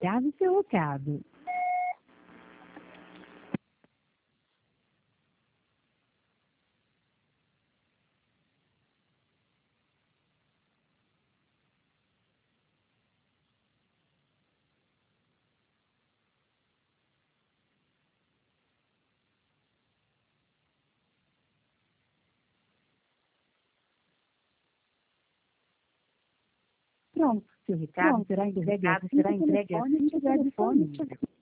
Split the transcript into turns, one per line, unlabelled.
Grave seu recado. Pronto, seu recado será entregue assim que o telefone estiver disponível.